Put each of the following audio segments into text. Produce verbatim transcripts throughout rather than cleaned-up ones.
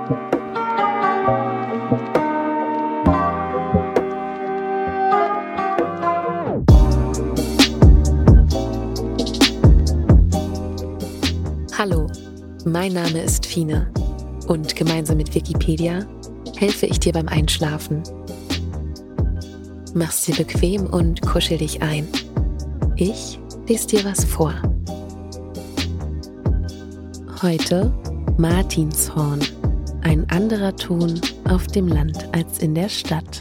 Hallo, mein Name ist Fine und gemeinsam mit Wikipedia helfe ich dir beim Einschlafen. Mach's dir bequem und kuschel dich ein. Ich lese dir was vor. Heute Martinshorn, ein anderer Ton auf dem Land als in der Stadt.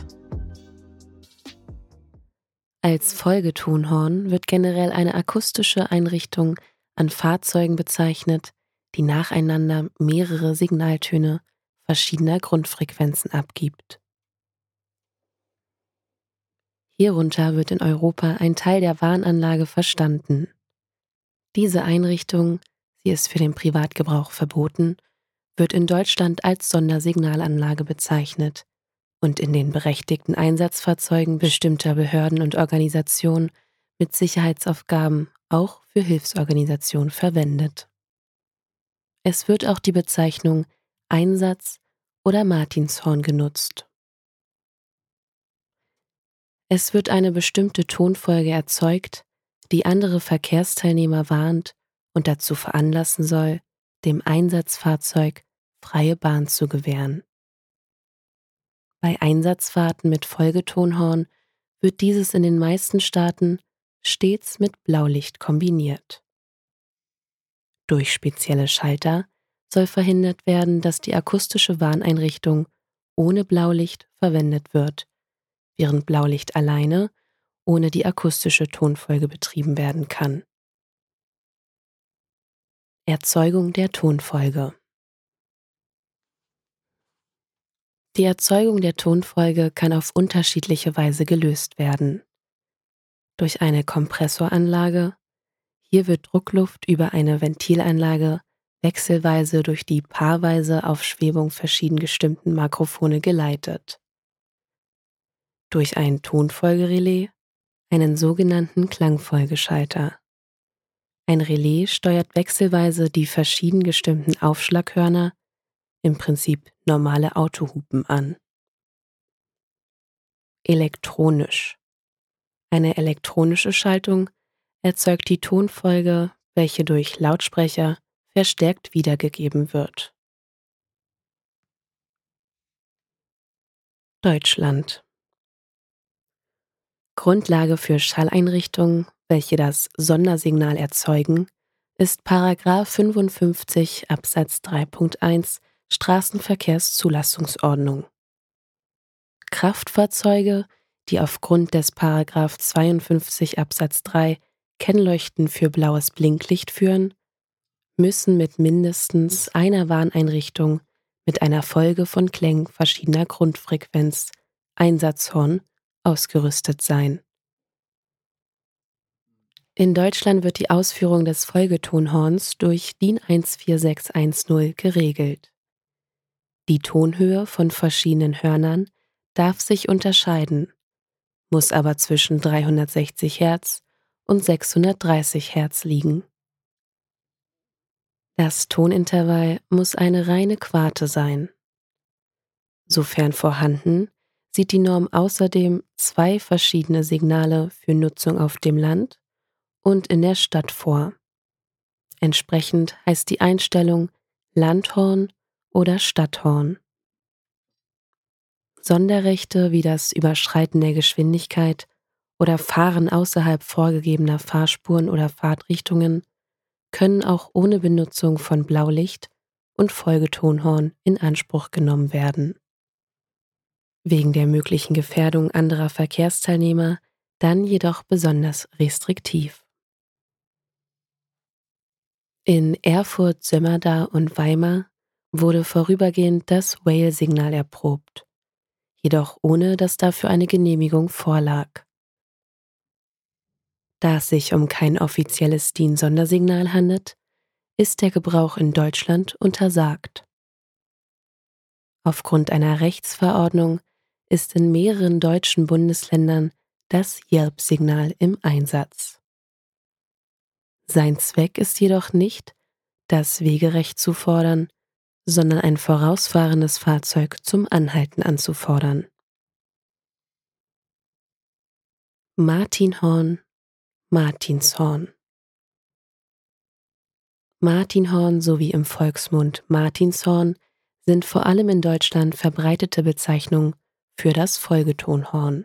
Als Folgetonhorn wird generell eine akustische Einrichtung an Fahrzeugen bezeichnet, die nacheinander mehrere Signaltöne verschiedener Grundfrequenzen abgibt. Hierunter wird in Europa ein Teil der Warnanlage verstanden. Diese Einrichtung, sie ist für den Privatgebrauch verboten, wird in Deutschland als Sondersignalanlage bezeichnet und in den berechtigten Einsatzfahrzeugen bestimmter Behörden und Organisationen mit Sicherheitsaufgaben auch für Hilfsorganisationen verwendet. Es wird auch die Bezeichnung Einsatz- oder Martinshorn genutzt. Es wird eine bestimmte Tonfolge erzeugt, die andere Verkehrsteilnehmer warnt und dazu veranlassen soll, dem Einsatzfahrzeug freie Bahn zu gewähren. Bei Einsatzfahrten mit Folgetonhorn wird dieses in den meisten Staaten stets mit Blaulicht kombiniert. Durch spezielle Schalter soll verhindert werden, dass die akustische Warneinrichtung ohne Blaulicht verwendet wird, während Blaulicht alleine ohne die akustische Tonfolge betrieben werden kann. Erzeugung der Tonfolge. Die Erzeugung der Tonfolge kann auf unterschiedliche Weise gelöst werden. Durch eine Kompressoranlage. Hier wird Druckluft über eine Ventilanlage wechselweise durch die paarweise auf Schwebung verschieden gestimmten Mikrofone geleitet. Durch ein Tonfolgerelais, einen sogenannten Klangfolgeschalter. Ein Relais steuert wechselweise die verschieden gestimmten Aufschlaghörner, im Prinzip normale Autohupen, an. Elektronisch. Eine elektronische Schaltung erzeugt die Tonfolge, welche durch Lautsprecher verstärkt wiedergegeben wird. Deutschland. Grundlage für Schalleinrichtungen, welche das Sondersignal erzeugen, ist Paragraph fünfundfünfzig Absatz drei Punkt eins Straßenverkehrszulassungsordnung. Kraftfahrzeuge, die aufgrund des Paragraph zweiundfünfzig Absatz drei Kennleuchten für blaues Blinklicht führen, müssen mit mindestens einer Warneinrichtung mit einer Folge von Klängen verschiedener Grundfrequenz, Einsatzhorn, ausgerüstet sein. In Deutschland wird die Ausführung des Folgetonhorns durch DIN eins vier sechs eins null geregelt. Die Tonhöhe von verschiedenen Hörnern darf sich unterscheiden, muss aber zwischen dreihundertsechzig Hertz und sechshundertdreißig Hertz liegen. Das Tonintervall muss eine reine Quarte sein. Sofern vorhanden, sieht die Norm außerdem zwei verschiedene Signale für Nutzung auf dem Land und in der Stadt vor. Entsprechend heißt die Einstellung Landhorn oder Stadthorn. Sonderrechte wie das Überschreiten der Geschwindigkeit oder Fahren außerhalb vorgegebener Fahrspuren oder Fahrtrichtungen können auch ohne Benutzung von Blaulicht und Folgetonhorn in Anspruch genommen werden. Wegen der möglichen Gefährdung anderer Verkehrsteilnehmer dann jedoch besonders restriktiv. In Erfurt, Sömmerda und Weimar wurde vorübergehend das Whale-Signal erprobt, jedoch ohne dass dafür eine Genehmigung vorlag. Da es sich um kein offizielles DIN-Sondersignal handelt, ist der Gebrauch in Deutschland untersagt. Aufgrund einer Rechtsverordnung ist in mehreren deutschen Bundesländern das Yelp-Signal im Einsatz. Sein Zweck ist jedoch nicht, das Wegerecht zu fordern, sondern ein vorausfahrendes Fahrzeug zum Anhalten anzufordern. Martinhorn, Martinshorn. Martinhorn sowie im Volksmund Martinshorn sind vor allem in Deutschland verbreitete Bezeichnungen für das Folgetonhorn.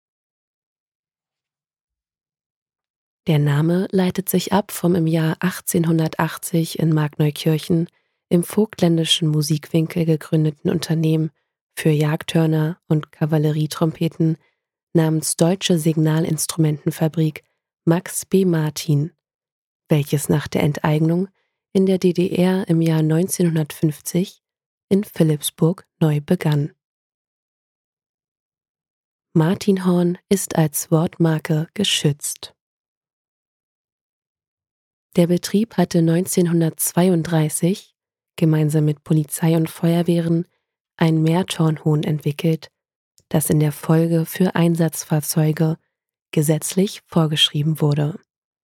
Der Name leitet sich ab vom im Jahr achtzehnhundertachtzig in Markneukirchen im vogtländischen Musikwinkel gegründeten Unternehmen für Jagdhörner und Kavallerietrompeten namens Deutsche Signalinstrumentenfabrik Max B. Martin, welches nach der Enteignung in der D D R im Jahr neunzehnhundertfünfzig in Philippsburg neu begann. Martinhorn ist als Wortmarke geschützt. Der Betrieb hatte neunzehnhundertzweiunddreißig gemeinsam mit Polizei und Feuerwehren ein Mehrtonhuhn entwickelt, das in der Folge für Einsatzfahrzeuge gesetzlich vorgeschrieben wurde.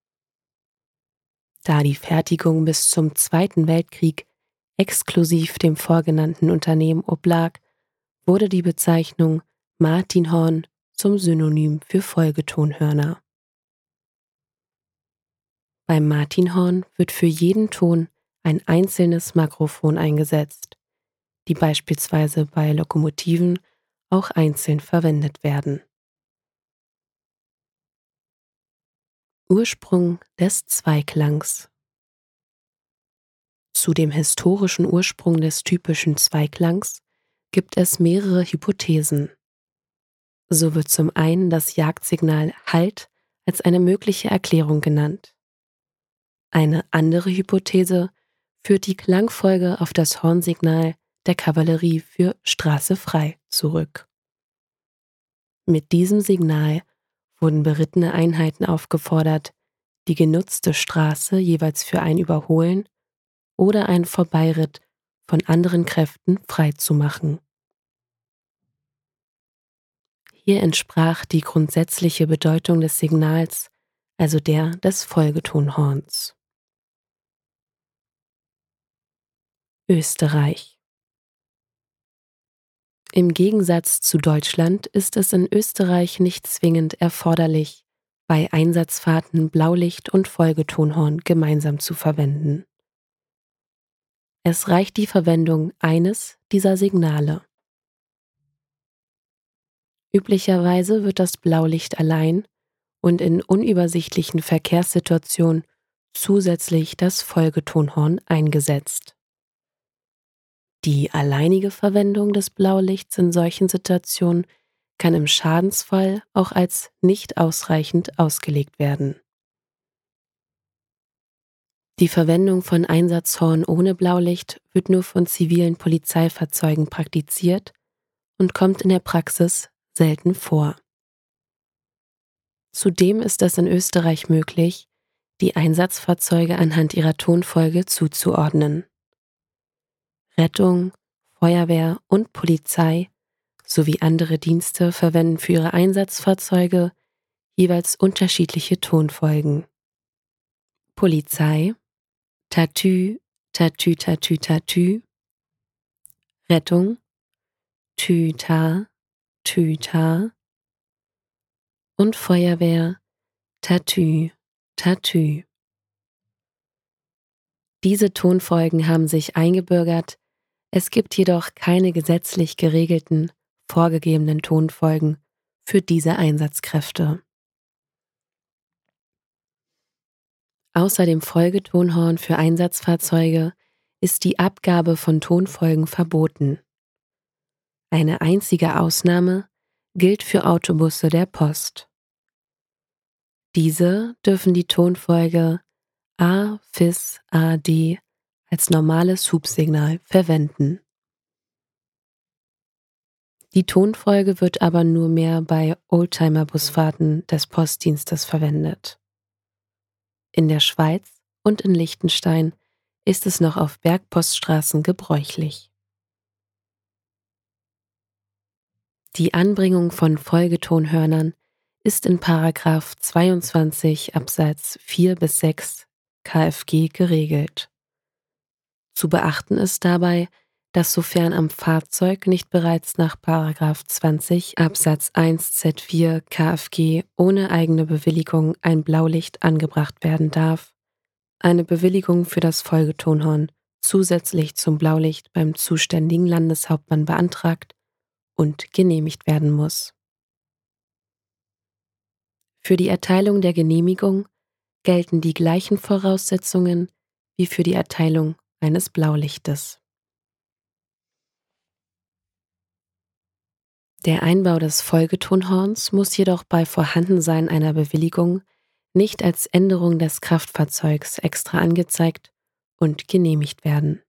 Da die Fertigung bis zum Zweiten Weltkrieg exklusiv dem vorgenannten Unternehmen oblag, wurde die Bezeichnung Martinhorn zum Synonym für Folgetonhörner. Beim Martinhorn wird für jeden Ton ein einzelnes Makrophon eingesetzt, die beispielsweise bei Lokomotiven auch einzeln verwendet werden. Ursprung des Zweiklangs. Zu dem historischen Ursprung des typischen Zweiklangs gibt es mehrere Hypothesen. So wird zum einen das Jagdsignal Halt als eine mögliche Erklärung genannt. Eine andere Hypothese führt die Klangfolge auf das Hornsignal der Kavallerie für Straße frei zurück. Mit diesem Signal wurden berittene Einheiten aufgefordert, die genutzte Straße jeweils für ein Überholen oder einen Vorbeiritt von anderen Kräften frei zu machen. Hier entsprach die grundsätzliche Bedeutung des Signals, also der des Folgetonhorns. Österreich. Im Gegensatz zu Deutschland ist es in Österreich nicht zwingend erforderlich, bei Einsatzfahrten Blaulicht und Folgetonhorn gemeinsam zu verwenden. Es reicht die Verwendung eines dieser Signale. Üblicherweise wird das Blaulicht allein und in unübersichtlichen Verkehrssituationen zusätzlich das Folgetonhorn eingesetzt. Die alleinige Verwendung des Blaulichts in solchen Situationen kann im Schadensfall auch als nicht ausreichend ausgelegt werden. Die Verwendung von Einsatzhorn ohne Blaulicht wird nur von zivilen Polizeifahrzeugen praktiziert und kommt in der Praxis selten vor. Zudem ist es in Österreich möglich, die Einsatzfahrzeuge anhand ihrer Tonfolge zuzuordnen. Rettung, Feuerwehr und Polizei sowie andere Dienste verwenden für ihre Einsatzfahrzeuge jeweils unterschiedliche Tonfolgen. Polizei: Tatü, tatü, tatü, tatü. Rettung: Tü, ta, tü, ta. Und Feuerwehr: Tatü, tatü. Diese Tonfolgen haben sich eingebürgert, es gibt jedoch keine gesetzlich geregelten, vorgegebenen Tonfolgen für diese Einsatzkräfte. Außer dem Folgetonhorn für Einsatzfahrzeuge ist die Abgabe von Tonfolgen verboten. Eine einzige Ausnahme gilt für Autobusse der Post. Diese dürfen die Tonfolge A, F I S, A, D als normales Hubsignal verwenden. Die Tonfolge wird aber nur mehr bei Oldtimer-Busfahrten des Postdienstes verwendet. In der Schweiz und in Liechtenstein ist es noch auf Bergpoststraßen gebräuchlich. Die Anbringung von Folgetonhörnern ist in Paragraph zweiundzwanzig Absatz vier bis sechs K f G geregelt. Zu beachten ist dabei, dass sofern am Fahrzeug nicht bereits nach Paragraph zwanzig Absatz eins Z vier KfG ohne eigene Bewilligung ein Blaulicht angebracht werden darf, eine Bewilligung für das Folgetonhorn zusätzlich zum Blaulicht beim zuständigen Landeshauptmann beantragt und genehmigt werden muss. Für die Erteilung der Genehmigung gelten die gleichen Voraussetzungen wie für die Erteilung eines Blaulichtes. Der Einbau des Folgetonhorns muss jedoch bei Vorhandensein einer Bewilligung nicht als Änderung des Kraftfahrzeugs extra angezeigt und genehmigt werden.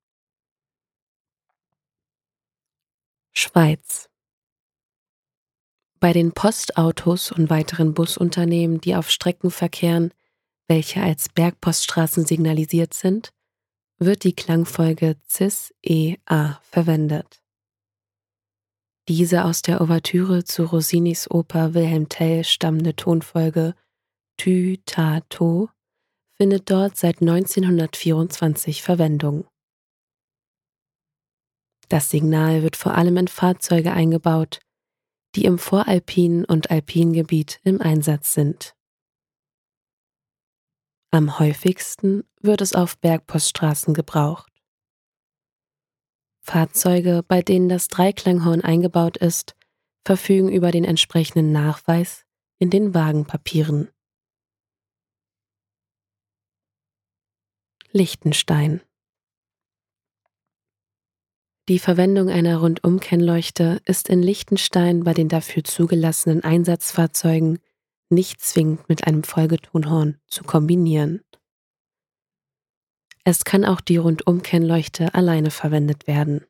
Schweiz. Bei den Postautos und weiteren Busunternehmen, die auf Strecken verkehren, welche als Bergpoststraßen signalisiert sind, wird die Klangfolge C I S-E A verwendet. Diese aus der Ouvertüre zu Rossinis Oper Wilhelm Tell stammende Tonfolge Tü, Ta, To findet dort seit neunzehnhundertvierundzwanzig Verwendung. Das Signal wird vor allem in Fahrzeuge eingebaut, die im voralpinen und alpinen Gebiet im Einsatz sind. Am häufigsten wird es auf Bergpoststraßen gebraucht. Fahrzeuge, bei denen das Dreiklanghorn eingebaut ist, verfügen über den entsprechenden Nachweis in den Wagenpapieren. Liechtenstein. Die Verwendung einer Rundumkennleuchte ist in Liechtenstein bei den dafür zugelassenen Einsatzfahrzeugen nicht zwingend mit einem Folgetonhorn zu kombinieren. Es kann auch die Rundumkennleuchte alleine verwendet werden.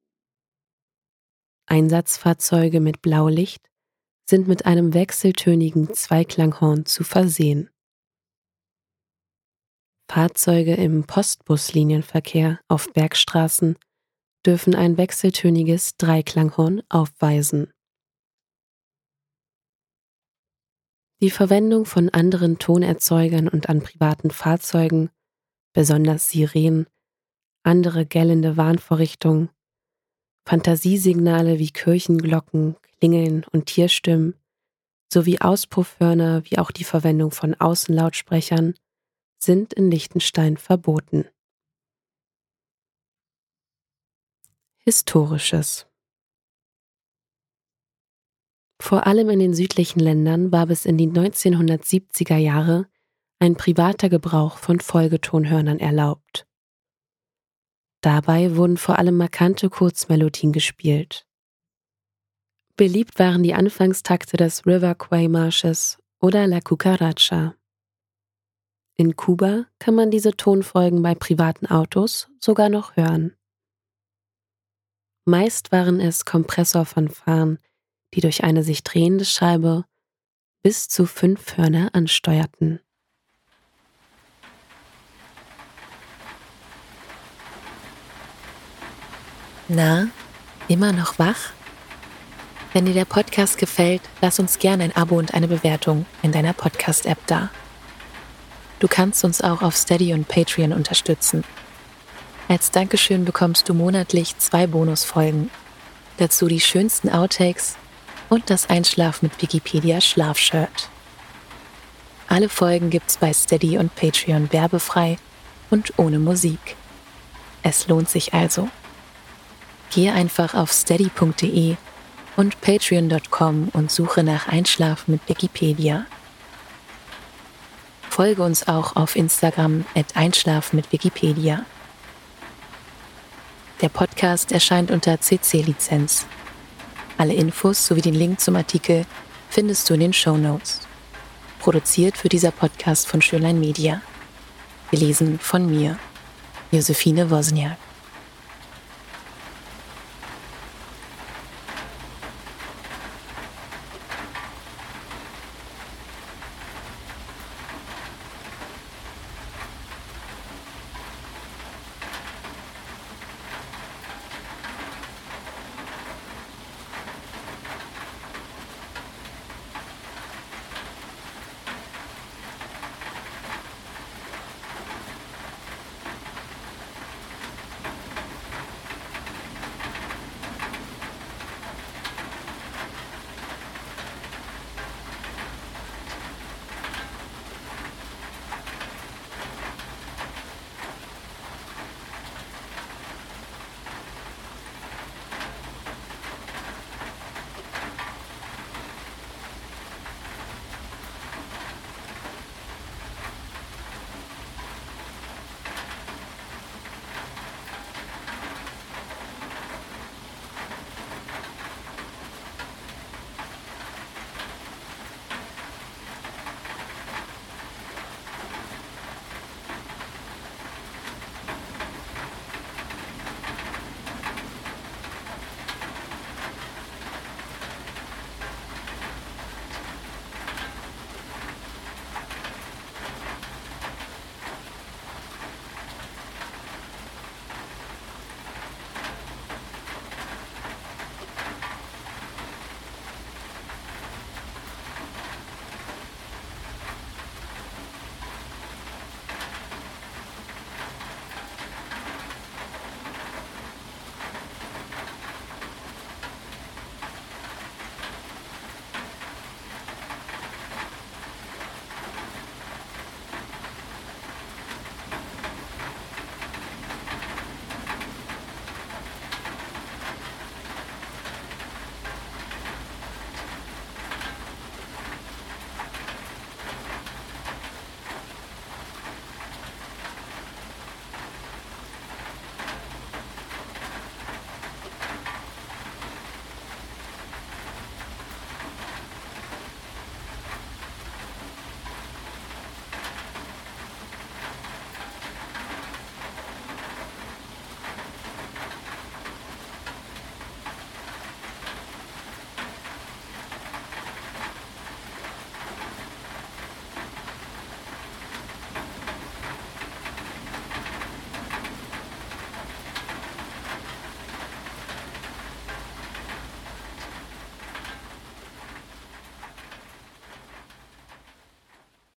Einsatzfahrzeuge mit Blaulicht sind mit einem wechseltönigen Zweiklanghorn zu versehen. Fahrzeuge im Postbuslinienverkehr auf Bergstraßen dürfen ein wechseltöniges Dreiklanghorn aufweisen. Die Verwendung von anderen Tonerzeugern und an privaten Fahrzeugen, besonders Sirenen, andere gellende Warnvorrichtungen, Fantasiesignale wie Kirchenglocken, Klingeln und Tierstimmen sowie Auspufphörner wie auch die Verwendung von Außenlautsprechern sind in Liechtenstein verboten. Historisches. Vor allem in den südlichen Ländern war bis in die neunzehnhundertsiebziger Jahre ein privater Gebrauch von Folgetonhörnern erlaubt. Dabei wurden vor allem markante Kurzmelodien gespielt. Beliebt waren die Anfangstakte des River Quay Marsches oder La Cucaracha. In Kuba kann man diese Tonfolgen bei privaten Autos sogar noch hören. Meist waren es Kompressorfanfaren, die durch eine sich drehende Scheibe bis zu fünf Hörner ansteuerten. Na, immer noch wach? Wenn dir der Podcast gefällt, lass uns gerne ein Abo und eine Bewertung in deiner Podcast-App da. Du kannst uns auch auf Steady und Patreon unterstützen. Als Dankeschön bekommst du monatlich zwei Bonusfolgen, dazu die schönsten Outtakes und das Einschlaf mit Wikipedia Schlafshirt. Alle Folgen gibt's bei Steady und Patreon werbefrei und ohne Musik. Es lohnt sich also. Gehe einfach auf steady punkt de und patreon punkt com und suche nach Einschlaf mit Wikipedia. Folge uns auch auf Instagram at einschlaf mit Wikipedia. Der Podcast erscheint unter C C-Lizenz. Alle Infos sowie den Link zum Artikel findest du in den Shownotes. Produziert wird dieser Podcast von Schönlein Media. Gelesen von mir, Josephine Wozniak.